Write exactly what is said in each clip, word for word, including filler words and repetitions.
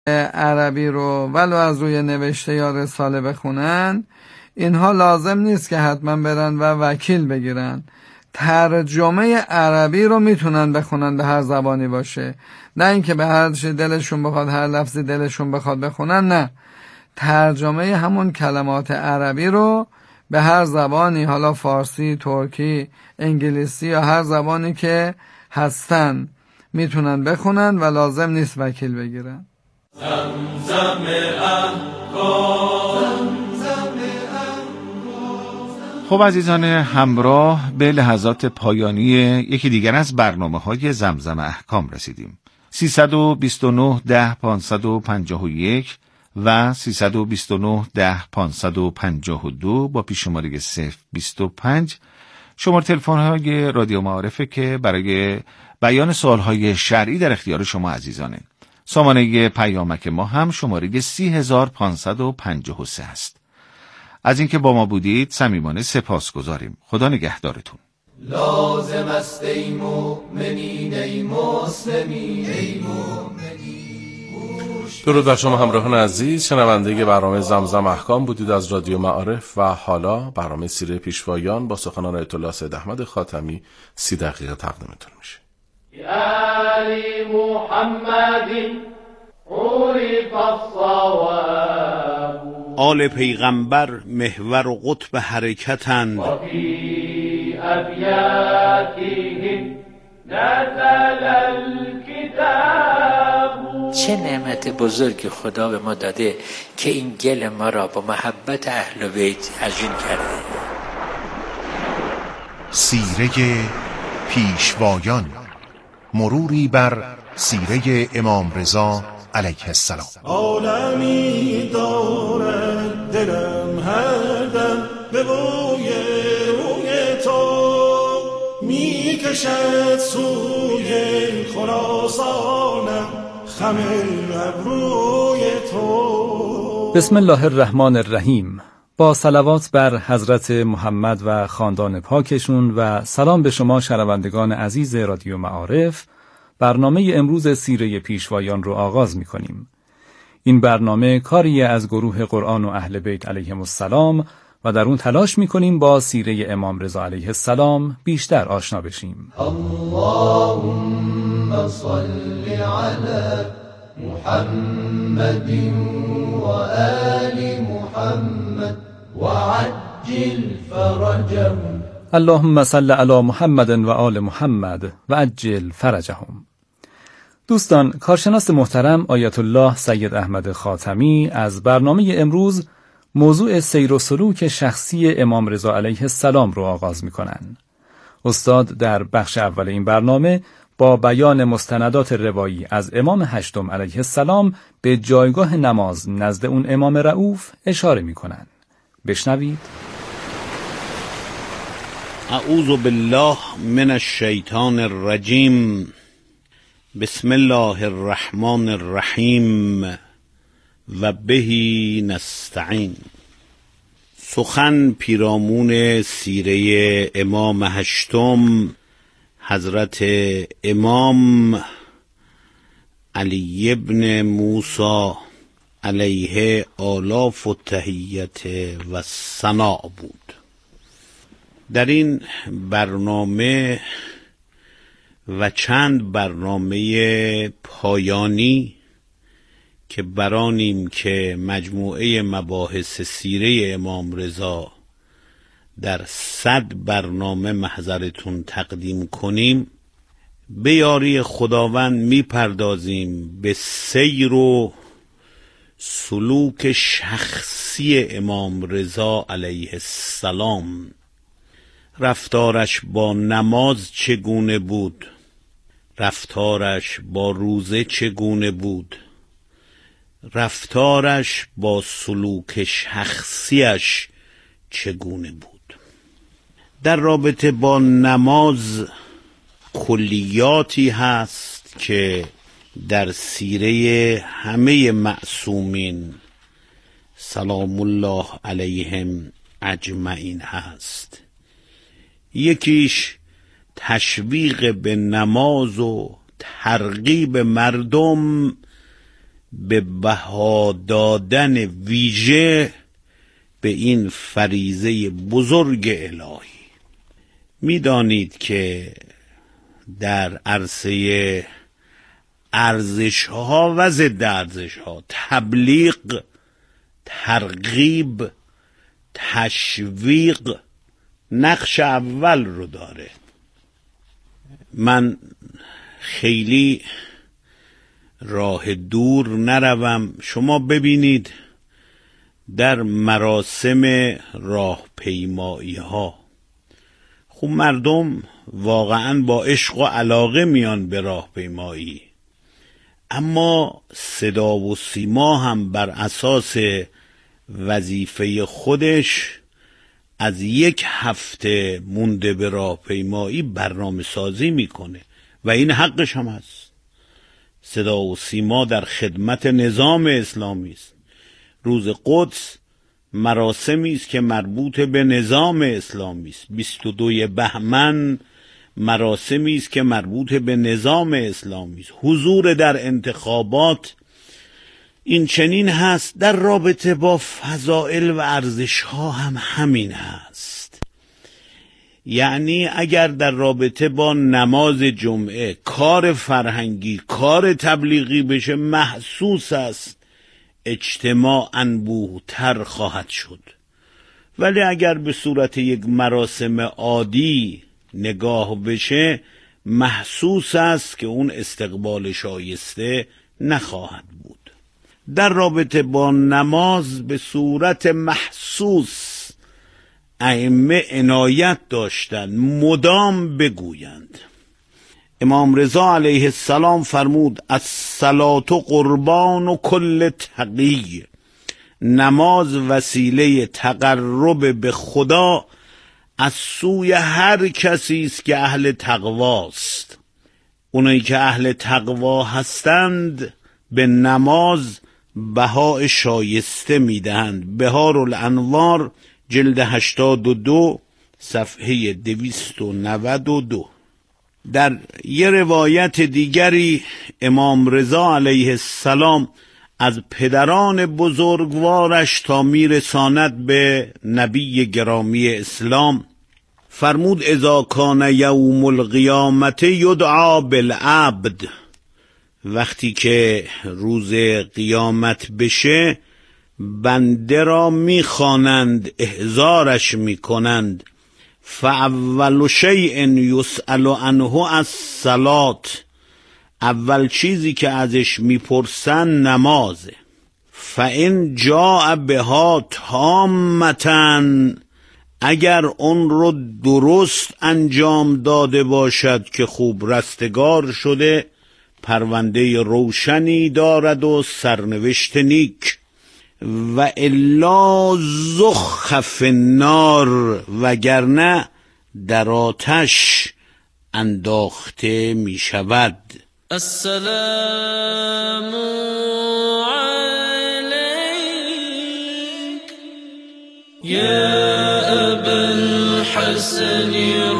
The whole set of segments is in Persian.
عربی رو ولو از روی نوشته یا رساله بخونن، اینها لازم نیست که حتما برن و وکیل بگیرن. ترجمه عربی رو میتونن بخونن، به هر زبانی باشه، نه اینکه به هر چی دلشون بخواد، هر لفظی دلشون بخواد بخونن، نه. ترجمه همون کلمات عربی رو به هر زبانی، حالا فارسی، ترکی، انگلیسی یا هر زبانی که هستن میتونن بخونن و لازم نیست وکیل بگیرن. زمزم خب عزیزان همراه، به لحظات پایانی یکی دیگر از برنامه‌های زمزم احکام رسیدیم. سیصد و بیست و نه ده پانصد و پنجاه و یک و سیصد و بیست و نه ده پانصد و پنجاه و دو با پیش شماره صفر بیست و پنج شماره تلفن‌های رادیو معارفه که برای بیان سوال‌های شرعی در اختیار شما عزیزانه. سامانه پیامک ما هم شماره سی هزار پانصد و پنجاه و سه است. از اینکه با ما بودید صمیمانه سپاسگزاریم. خدا نگهدارتون. لازم است ای مؤمنین ای مسلمین ای مؤمنین. درود بر شما همراهان عزیز، شنونده برنامه زمزم احکام بودید از رادیو معارف و حالا برنامه سیره پیشوایان با سخنان آیت الله سید احمد خاتمی سی دقیقه تقدیمتون میشه. علی محمد عرف الصواب. آل پیغمبر محور و قطب حرکتند. و فی ابیاتهم نزل الکتاب. چه نعمت بزرگی خدا به ما داده که این گل ما را با محبت اهل بیت عجین کرده. سیره پیشوایان، مروری بر سیره امام رضا علیه السلام. عالمی دارد دلم هر دم به بوی روی تو، می کشد سوی خراسانم خم ابروی تو. بسم الله الرحمن الرحیم. با صلوات بر حضرت محمد و خاندان پاکشون و سلام به شما شنوندگان عزیز رادیو معارف، برنامه امروز سیره پیشوایان رو آغاز می کنیم. این برنامه کاری از گروه قرآن و اهل بیت علیهم السلام و در اون تلاش می کنیم با سیره امام رضا علیه السلام بیشتر آشنا بشیم. اللهم صل علی محمد و آل محمد و عجل فرجهم. اللهم صل علی محمد و آل محمد و عجل فرجهم. دوستان، کارشناس محترم آیت الله سید احمد خاتمی از برنامه امروز موضوع سیر و سلوک شخصی امام رضا علیه السلام رو آغاز می کنن. استاد در بخش اول این برنامه با بیان مستندات روایی از امام هشتم علیه السلام به جایگاه نماز نزد اون امام رؤوف اشاره می کنن. بشنوید. اعوذ بالله من الشیطان الرجیم. بسم الله الرحمن الرحیم و بهی نستعین. سخن پیرامون سیره امام هشتم حضرت امام علی ابن موسی علیه آلاف و تحیت و ثناء بود. در این برنامه و چند برنامه پایانی که برانیم که مجموعه مباحث سیره امام رضا در صد برنامه محضرتون تقدیم کنیم، به یاری خداوند میپردازیم به سیر و سلوک شخصی امام رضا علیه السلام. رفتارش با نماز چگونه بود؟ رفتارش با روزه چگونه بود؟ رفتارش با سلوک شخصیش چگونه بود؟ در رابطه با نماز کلیاتی هست که در سیره همه معصومین سلام الله علیهم اجمعین هست. یکیش تشویق به نماز و ترغیب مردم به بها دادن ویژه به این فریضه بزرگ الهی. میدانید که در عرصه ارزش ها و ضد ارزش ها، تبلیغ، ترغیب، تشویق نقش اول رو داره. من خیلی راه دور نروم، شما ببینید در مراسم راهپیمایی ها خب مردم واقعا با عشق و علاقه میان به راهپیمایی، اما صدا و سیما هم بر اساس وظیفه خودش از یک هفته مونده به راهپیمایی برنامه سازی میکنه و این حقش هم هست. صدا و سیما در خدمت نظام اسلامی است. روز قدس مراسمی است که مربوط به نظام اسلامی است. بیست و دوم بهمن مراسمی است که مربوط به نظام اسلامی است. حضور در انتخابات این چنین هست. در رابطه با فضائل و ارزش ها هم همین هست. یعنی اگر در رابطه با نماز جمعه کار فرهنگی، کار تبلیغی بشه، محسوس است اجتماع انبوه‌تر خواهد شد. ولی اگر به صورت یک مراسم عادی نگاه بشه، محسوس است که اون استقبال شایسته نخواهد بود. در رابطه با نماز به صورت محسوس ائمه عنایت داشتند مدام بگویند. امام رضا علیه السلام فرمود الصلاة قربان و کل تقی، نماز وسیله تقرب به خدا از سوی هر کسی است که اهل تقواست. اونایی که اهل تقوا هستند به نماز بهای شایسته میدهند. بهار الانوار جلد هشتاد و دو صفحه دویست و نود و دو. در یه روایت دیگری امام رضا علیه السلام از پدران بزرگوارش تا میرساند به نبی گرامی اسلام فرمود اذا کان یوم القیامت یدعا بالعبد، وقتی که روز قیامت بشه بنده را میخوانند، احضارش میکنند. فاول شیء یسأل عنه الصلاة، اول چیزی که ازش میپرسن نمازه. فان جاء بها تامة، اگر اون رو درست انجام داده باشد که خوب رستگار شده، پرونده روشنی دارد و سرنوشت نیک. و الا زخف النار، وگرنه در آتش انداخته می شود. السلام علیک یا ابا الحسن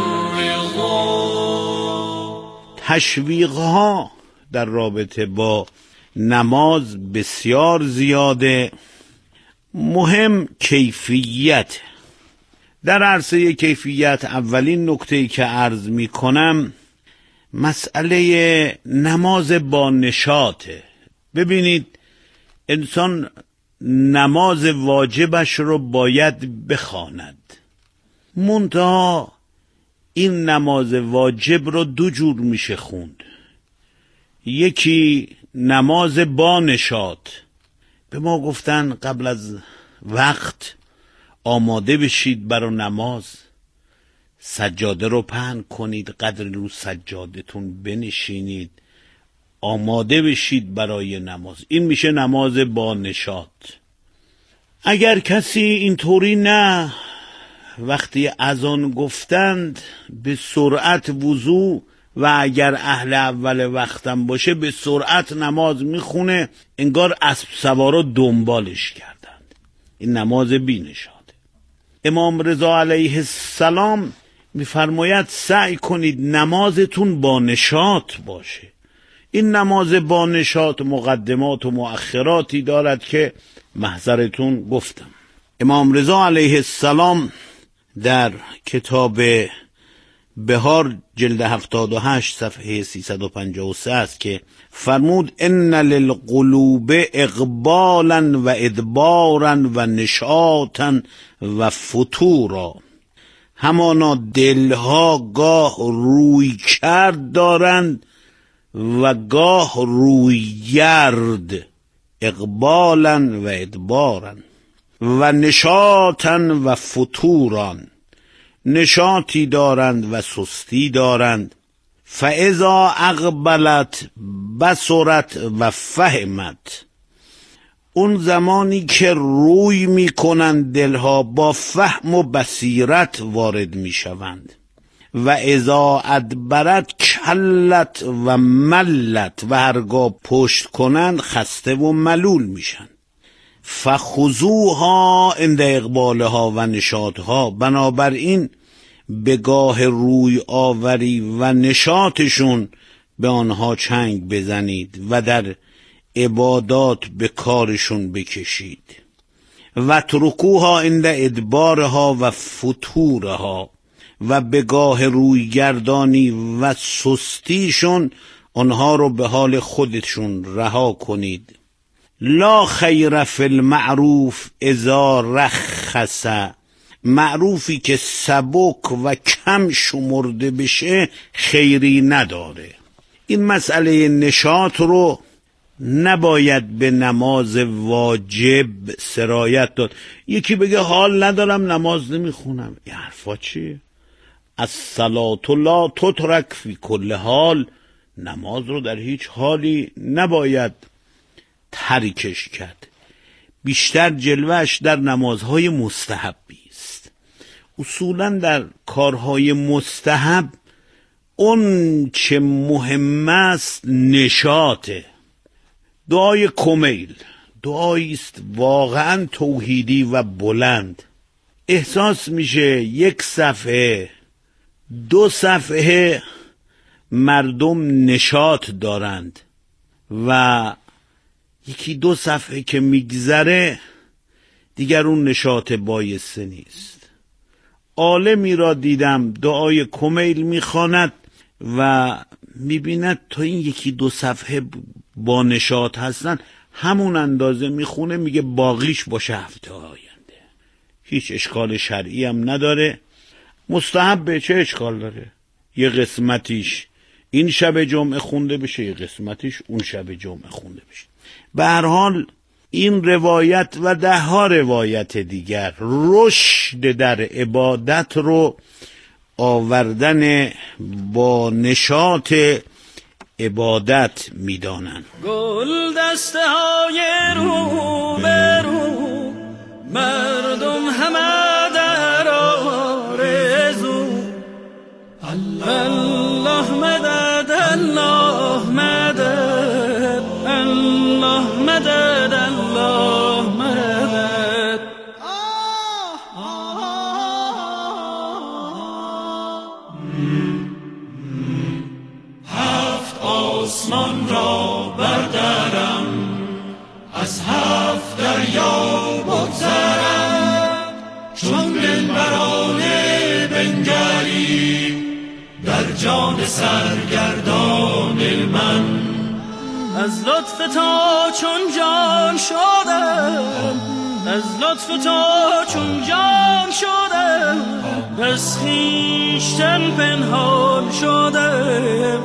الرضا. تشویقها در رابطه با نماز بسیار زیاده. مهم کیفیت. در عرصه کیفیت اولین نکته‌ای که عرض می کنم مسئله نماز با نشاطه. ببینید انسان نماز واجبش رو باید بخواند، منتها این نماز واجب رو دو جور میشه خوند. یکی نماز با نشاط. به ما گفتن قبل از وقت آماده بشید برای نماز، سجاده رو پهن کنید، قدر رو سجادتون بنشینید، آماده بشید برای نماز. این میشه نماز با نشاط. اگر کسی اینطوری نه، وقتی اذان گفتند به سرعت وضو و اگر اهل اول وقتم باشه به سرعت نماز میخونه، انگار اسب سوارا دنبالش کردند. این نماز بی نشاطه. امام رضا علیه السلام میفرماید سعی کنید نمازتون با نشاط باشه. این نماز با نشاط مقدمات و مؤخراتی دارد که محضرتون گفتم. امام رضا علیه السلام در کتاب بهار جلد هفتاد و هشت صفحه سیصد و پنجاه و سه است که فرمود ان للقلوب اقبالا و ادبارا و نشاطا و فتورا، همانا دلها گاه روی کرد دارند و گاه روی گرد، اقبالا و ادبارا و نشاطا و فتوران، نشاطی دارند و سستی دارند. فاذا اقبلت بصرت و فهمت، اون زمانی که روی می کنند دلها با فهم و بصیرت وارد می شوند. و اذا ادبرت کلت و ملت، و هرگاه پشت کنند خسته و ملول میشن. فخذوها عند اقبالها و نشاطها، بنابراین به گاه روی آوری و نشاطشون به آنها چنگ بزنید و در عبادات به کارشون بکشید. و ترکوها عند ادبارها و فتورها، و به گاه روی گردانی و سستیشون آنها رو به حال خودشون رها کنید. لا خیر فی المعروف اذا رخص، معروفی که سبک و کم شمرده بشه خیری نداره. این مسئله نشاط رو نباید به نماز واجب سرایت داد. یکی بگه حال ندارم نماز نمیخونم، این حرفا چیه؟ الصلاة لا تترک فی کل حال، نماز رو در هیچ حالی نباید ترکش کرد. بیشتر جلوهش در نمازهای مستحبی است. اصولا در کارهای مستحب اون چه مهم است نشاطه. دعای کمیل دعایی است واقعا توحیدی و بلند. احساس میشه یک صفحه دو صفحه مردم نشاط دارند و یکی دو صفحه که میگذره دیگر اون نشاط بایسته نیست. عالمی را دیدم دعای کمیل میخواند و میبیند تا این یکی دو صفحه با نشاط هستن، همون اندازه میخونه، میگه باقیش باشه هفته آینده. هیچ اشکال شرعی هم نداره. مستحب به چه اشکال داره؟ یه قسمتیش این شب جمعه خونده بشه، یه قسمتیش اون شب جمعه خونده بشه. به هر حال این روایت و ده ها روایت دیگر رشد در عبادت رو آوردن با نشاط عبادت میدانن. گل دسته های رو به رو، مردم همه در آرزو. الله مدد الله مدد الله مدد الله مدد. هفت آسمان را بردارم، از هفت دریا بگذرم، چون دلبرانه بنگری در جان سرگردان من. از لطف تا چون جان شدم، از لطف تا چون جان شدم، از خویشتن پنهان شدم.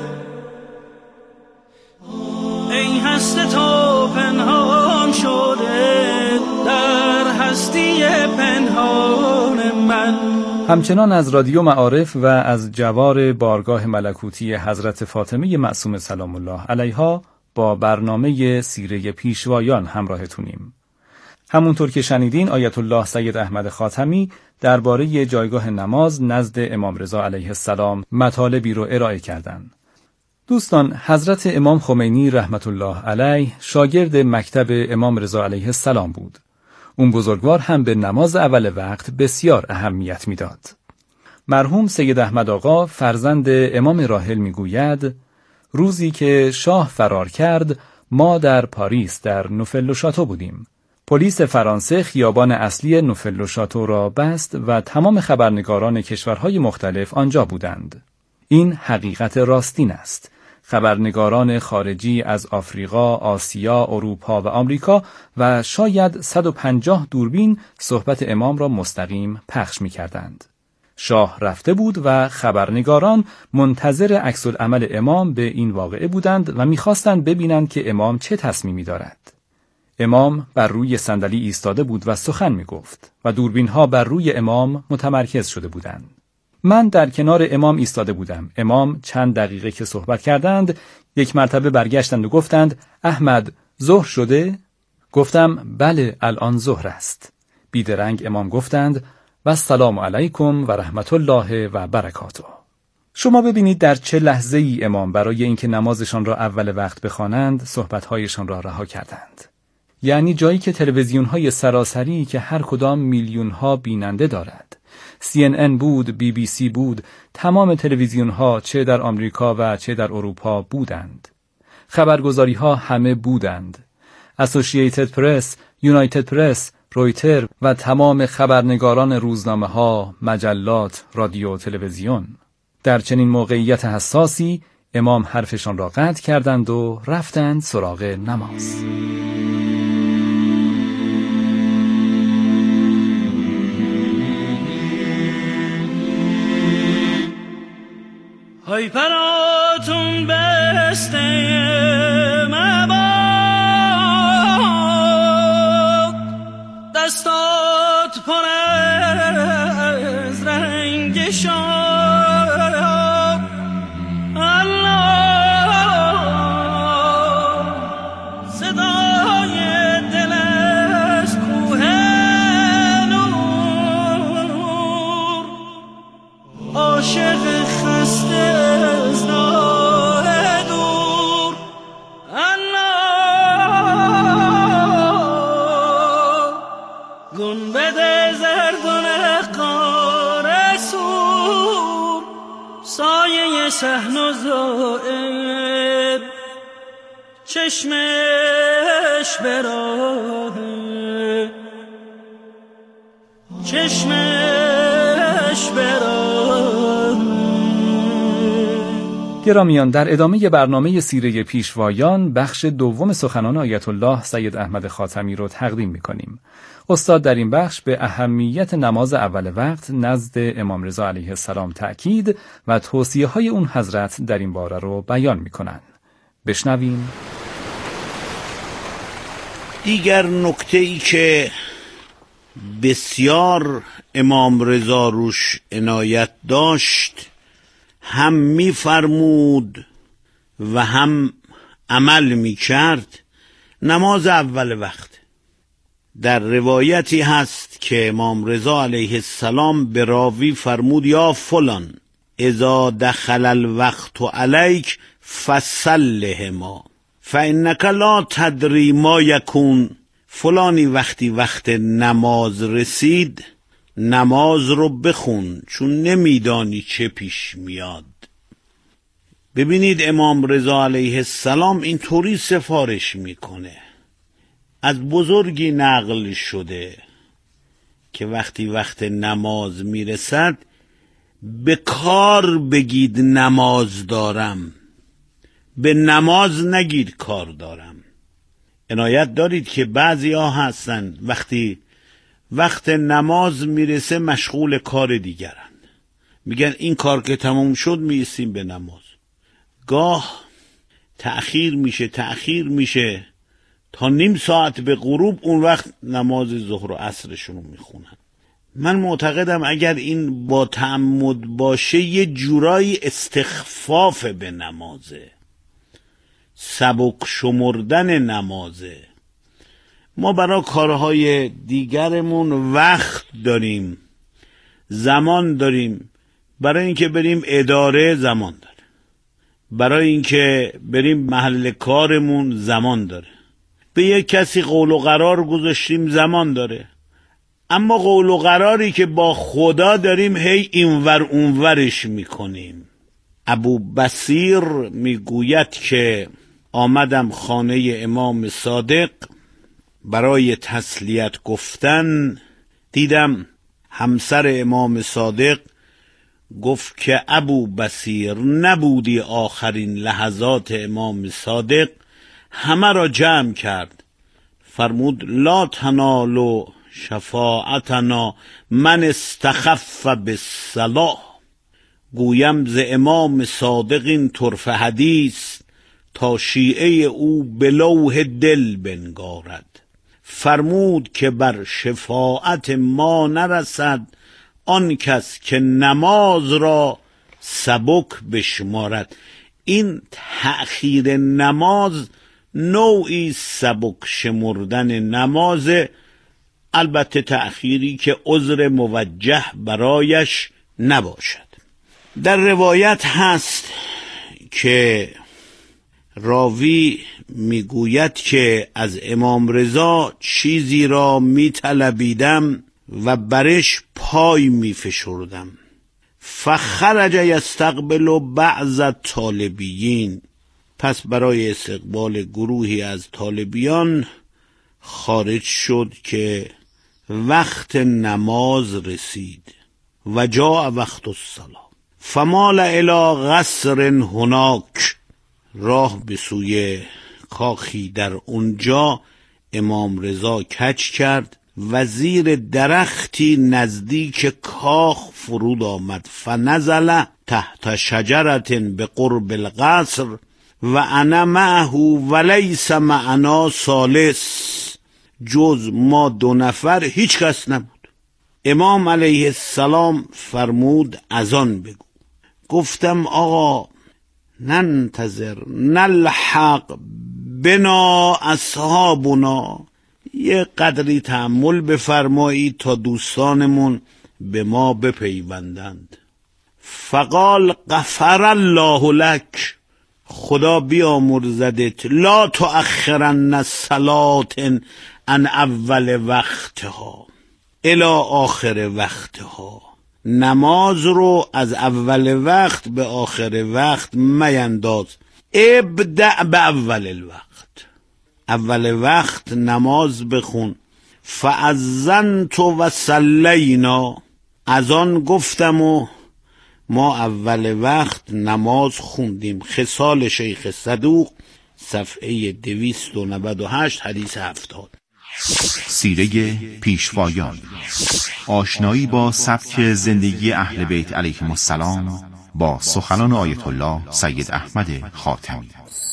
ای هست تو پنهان شده در هستی پنهان من. همچنان از رادیو معارف و از جوار بارگاه ملکوتی حضرت فاطمه معصومه سلام الله علیها با برنامه سیره پیشوایان همراهتونیم. همونطور که شنیدین آیت الله سید احمد خاتمی درباره جایگاه نماز نزد امام رضا علیه السلام مطالبی رو ارائه کردند. دوستان، حضرت امام خمینی رحمت الله علیه شاگرد مکتب امام رضا علیه السلام بود. اون بزرگوار هم به نماز اول وقت بسیار اهمیت میداد. مرحوم سید احمد آقا فرزند امام راحل میگوید: روزی که شاه فرار کرد، ما در پاریس در نوفل شاتو بودیم. پلیس فرانسه خیابان اصلی نوفل شاتو را بست و تمام خبرنگاران کشورهای مختلف آنجا بودند. این حقیقت راستین است. خبرنگاران خارجی از آفریقا، آسیا، اروپا و آمریکا و شاید صد و پنجاه دوربین صحبت امام را مستقیم پخش می‌کردند. شاه رفته بود و خبرنگاران منتظر عکس‌العمل امام به این واقعه بودند و می‌خواستند ببینند که امام چه تصمیمی دارد. امام بر روی صندلی ایستاده بود و سخن می‌گفت و دوربین‌ها بر روی امام متمرکز شده بودند. من در کنار امام ایستاده بودم. امام چند دقیقه که صحبت کردند، یک مرتبه برگشتند و گفتند: احمد، ظهر شده؟ گفتم: بله، الان ظهر است. بیدرنگ امام گفتند: و السلام علیکم و رحمت الله و برکاته. شما ببینید در چه لحظه ای امام برای اینکه نمازشان را اول وقت بخوانند، صحبت‌هایشان را رها کردند. یعنی جایی که تلویزیون‌های سراسری که هر کدام میلیون‌ها بیننده دارد، سی ان ان بود، بی بی سی بود، تمام تلویزیون‌ها چه در آمریکا و چه در اروپا بودند. خبرگزاری‌ها همه بودند. اسوسییتد پرس، یونایتد پرس، رویتر و تمام خبرنگاران روزنامه‌ها، مجلات، رادیو، تلویزیون. در چنین موقعیت حساسی امام حرفشان را قطع کردند و رفتند سراغ نماز. های پراتون بسته مباد، دستات پر از رنگ شاد، الله صدای دل از کوه نور، عاشق خسته صحن و زائر، چشمش براه، چشمش براه. گرامیان، در ادامه برنامه سیره پیشوایان بخش دوم سخنان آیت الله سید احمد خاتمی رو تقدیم می‌کنیم. استاد در این بخش به اهمیت نماز اول وقت نزد امام رضا علیه السلام تأکید و توصیه‌های اون حضرت در این باره رو بیان می‌کنن. بشنویم. دیگر نکته‌ای که بسیار امام رضا روش عنایت داشت، هم می‌فرمود و هم عمل می‌کرد، نماز اول وقت. در روایتی هست که امام رضا علیه السلام به راوی فرمود: یا فلان اذا دخل الوقت علیک فصلهما فانک لا تدری ما یکون. فلانی وقتی وقت نماز رسید، نماز رو بخون، چون نمیدانی چه پیش میاد. ببینید امام رضا علیه السلام اینطوری سفارش میکنه. از بزرگی نقل شده که وقتی وقت نماز میرسد به کار بگید نماز دارم، به نماز نگید کار دارم. عنایت دارید که بعضی ها هستن وقتی وقت نماز میرسه مشغول کار دیگرن، میگن این کار که تموم شد میرسیم به نماز. گاه تأخیر میشه تأخیر میشه تا نیم ساعت به غروب، اون وقت نماز ظهر و عصرشون رو میخونن. من معتقدم اگر این با تعمد باشه یه جورایی استخفاف به نمازه، سبک شمردن نمازه. ما برای کارهای دیگرمون وقت داریم، زمان داریم. برای اینکه بریم اداره زمان داره، برای اینکه بریم محل کارمون زمان داره، به یک کسی قول و قرار گذاشتیم زمان داره. اما قول و قراری که با خدا داریم هی اینور اونورش میکنیم. ابو بصیر میگوید که آمدم خانه امام صادق برای تسلیت گفتن، دیدم همسر امام صادق گفت که ابو بصیر نبودی آخرین لحظات امام صادق، همه را جمع کرد، فرمود لا تنالوا شفاعتنا من استخف بالصلاح. گویم ز امام صادق این طرف حدیث تا شیعه او به لوح دل بنگارد. فرمود که بر شفاعت ما نرسد آن کس که نماز را سبک بشمارد. این تأخیر نماز نوعی سبک شمردن نماز، البته تأخیری که عذر موجه برایش نباشد. در روایت هست که راوی میگوید که از امام رضا چیزی را میطلبیدم و برش پای میفشردم. فخرج یستقبل بعض الطالبین، پس برای استقبال گروهی از طالبیان خارج شد که وقت نماز رسید و جاء وقت الصلاة فمال الی قصر هناک، راه به سوی کاخی در اونجا امام رضا کج کرد و زیر درختی نزدیک کاخ فرود آمد. فنزل تحت شجرت به قرب القصر و انا معه ولیس معنا ثالث، جز ما دو نفر هیچ کس نبود. امام علیه السلام فرمود اذان بگو. گفتم آقا ننتظر نلحق بنا اصحابنا، یه قدری تأمل بفرمایید تا دوستانمون به ما بپیوندند. فقال غفر الله لک، خدا بیامرزدت، لا تؤخرن الصلاة عن اول وقتها الی آخر وقتها، نماز رو از اول وقت به آخر وقت مینداز. ابدأ به اول الوقت، اول وقت نماز بخون. فاذنت و صلینا، از آن گفتم و ما اول وقت نماز خوندیم. خصال شیخ صدوق صفحه دویست و نود و هشت حدیث هفتاد. سیره پیشوایان، آشنایی با سبک زندگی اهل بیت علیهم السلام با سخنان آیت الله سید احمد خاتمی.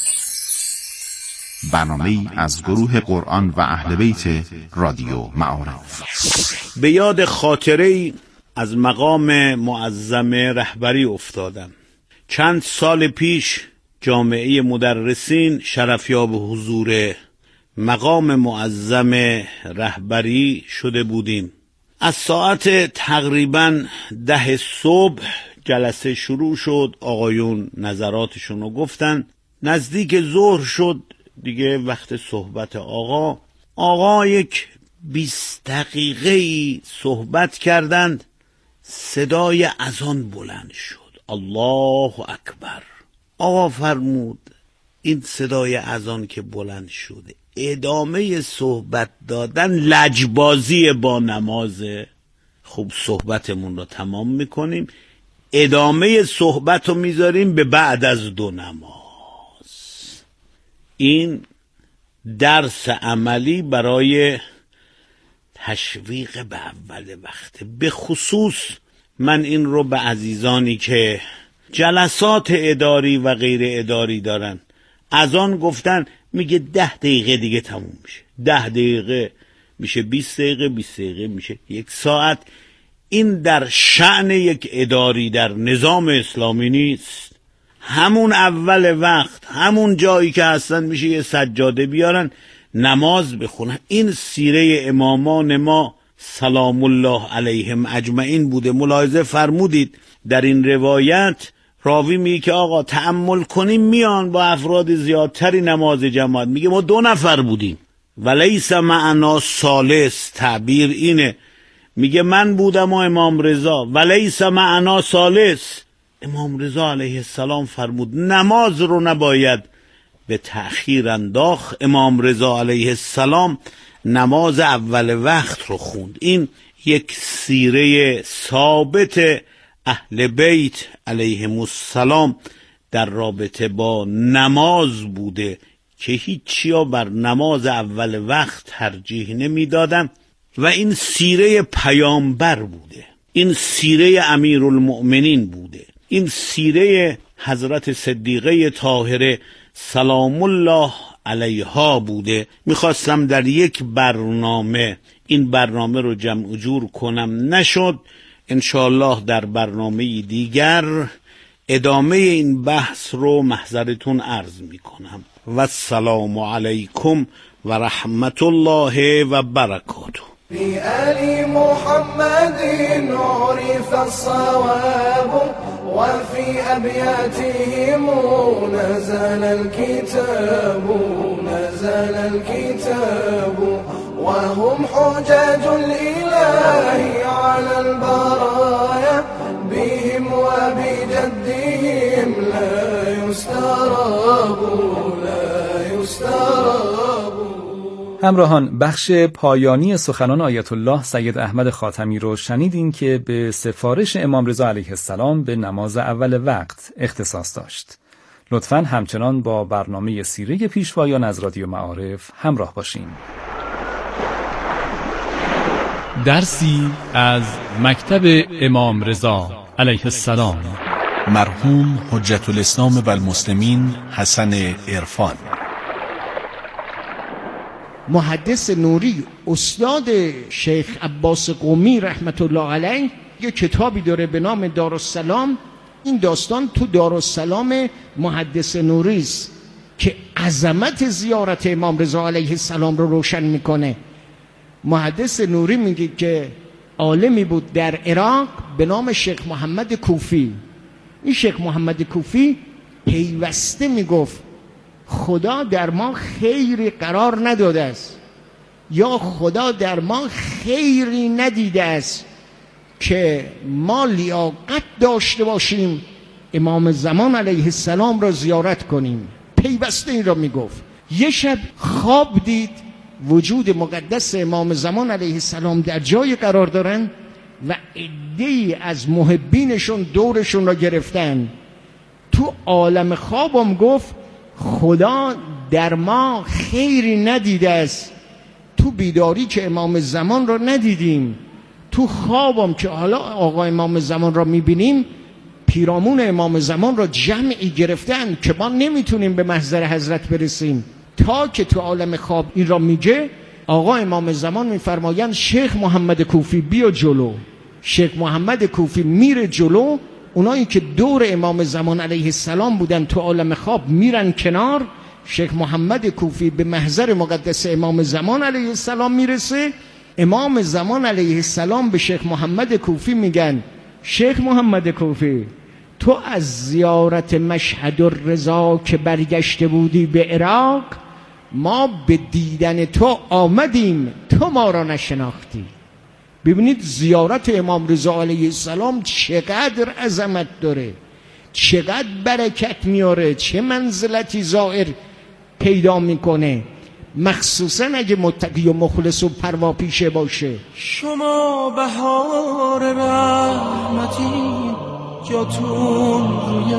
برنامه‌ای از گروه قرآن و اهل بیت رادیو معارف. به یاد خاطره‌ای از مقام معظم رهبری افتادم. چند سال پیش جامعه مدرسین شرفیاب حضور مقام معظم رهبری شده بودیم. از ساعت تقریباً ده صبح جلسه شروع شد، آقایون نظراتشون رو گفتن. نزدیک ظهر شد دیگه وقت صحبت آقا. آقا یک بیست دقیقه‌ای صحبت کردند، صدای اذان بلند شد، الله اکبر. آقا فرمود این صدای اذان که بلند شده، ادامه صحبت دادن لجبازی با نمازه. خوب صحبتمون رو تمام میکنیم، ادامه صحبت رو میذاریم به بعد از دو نماز. این درس عملی برای تشویق به اول وقت. به خصوص من این رو به عزیزانی که جلسات اداری و غیر اداری دارن، از آن گفتن میگه ده دقیقه دیگه تموم میشه، ده دقیقه میشه بیست دقیقه، بیست دقیقه میشه یک ساعت. این در شأن یک اداری در نظام اسلامی نیست. همون اول وقت، همون جایی که هستن میشه یه سجاده بیارن نماز بخونن. این سیره امامان ما سلام الله علیهم اجمعین بوده. ملاحظه فرمودید در این روایت راوی میگه که آقا تأمل کنیم میان با افراد زیادتری نماز جماعت، میگه ما دو نفر بودیم. ولیس معنا ثالث، تعبیر اینه، میگه من بودم و امام رضا. ولیس معنا ثالث، امام رضا علیه السلام فرمود نماز رو نباید به تأخیر انداخت. امام رضا علیه السلام نماز اول وقت رو خوند. این یک سیره ثابت اهل بیت علیهم السلام در رابطه با نماز بوده که هیچیا بر نماز اول وقت ترجیح نمیدادن و این سیره پیامبر بوده، این سیره امیرالمؤمنین بوده، این سیره حضرت صدیقه طاهره سلام الله علیها بوده. میخواستم در یک برنامه این برنامه رو جمع جور کنم، نشد. انشاءالله در برنامه دیگر ادامه این بحث رو محضرتون عرض میکنم. و السلام علیکم و رحمت الله و برکاته. بآل محمد عرف الصواب وفي أبياتهم نزل الكتاب نزل الكتاب وهم حجاج الإله على البرايا بهم وبجدهم لا يستراب لا يستراب. همراهان، بخش پایانی سخنان آیت الله سید احمد خاتمی رو شنیدین که به سفارش امام رضا علیه السلام به نماز اول وقت اختصاص داشت. لطفاً همچنان با برنامه سیره پیشوایان از رادیو معارف همراه باشین. درسی از مکتب امام رضا علیه السلام، مرحوم حجت الاسلام و المسلمین حسن عرفان. محدث نوری استاد شیخ عباس قمی رحمت الله علیه یه کتابی داره به نام دارالسلام. این داستان تو دارالسلام محدث نوری است که عظمت زیارت امام رضا علیه السلام رو روشن میکنه. محدث نوری میگه که عالمی بود در عراق به نام شیخ محمد کوفی. این شیخ محمد کوفی پیوسته میگفت خدا در ما خیری قرار نداده است یا خدا در ما خیری ندیده است که ما لیاقت داشته باشیم امام زمان علیه السلام را زیارت کنیم. پیوسته این را میگفت. یه شب خواب دید وجود مقدس امام زمان علیه السلام در جای قرار دارن و عده‌ای از محبینشون دورشون را گرفتن. تو عالم خوابم گفت خدا در ما خیری ندیده است. تو بیداری که امام زمان را ندیدیم، تو خوابم که حالا آقا امام زمان را میبینیم پیرامون امام زمان را جمعی گرفتن که ما نمیتونیم به محضر حضرت برسیم. تا که تو عالم خواب این را میگه آقا امام زمان میفرمایند شیخ محمد کوفی بیا جلو. شیخ محمد کوفی میره جلو. اونایی که دور امام زمان علیه السلام بودن تو عالم خواب میرن کنار. شیخ محمد کوفی به محضر مقدس امام زمان علیه السلام میرسه. امام زمان علیه السلام به شیخ محمد کوفی میگن شیخ محمد کوفی تو از زیارت مشهد الرضا که برگشته بودی به عراق ما به دیدن تو آمدیم، تو ما را نشناختی. ببینید زیارت امام رضا علیه السلام چقدر عظمت داره، چقدر برکت میاره، چه منزلتی زائر پیدا میکنه، مخصوصا اگه متقی و مخلص و پرواپیشه باشه. شما بهار رحمتی جاتون روی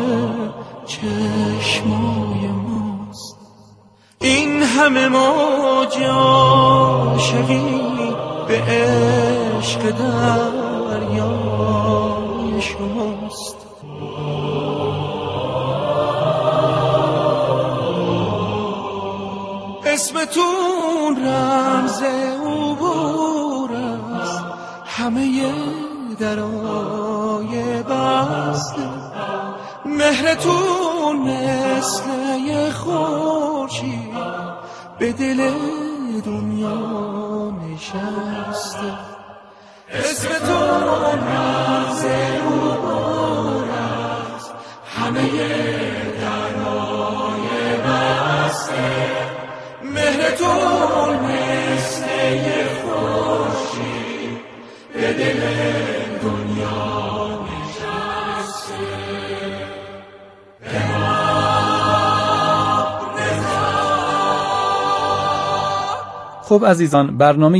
چشمای ماست. این همه موج عاشقی به عشق دریای شماست. اسمتون رمز عبور است، همه درای بسته. مهرتون مثل یه خورشید به دل دنیا نشسته. اسمتون رمز عبور است، همه درای بسته. مهرتون مثل یه خورشید به دل دنیا نشسته. خب عزیزان، برنامه